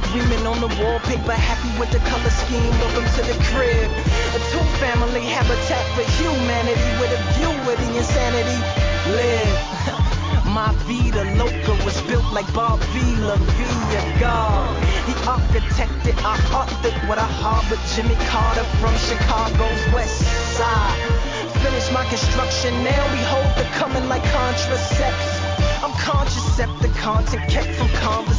Agreement on the wallpaper, happy with the color scheme. Welcome to the crib. A two-family habitat for humanity with a view where the insanity live. My vida loca was built like Bob Vila via God. He architected, I authored what I harbored. Jimmy Carter from Chicago's west side. Finished my construction, now behold the coming like contracepts. I'm conscious, the content kept from conversation.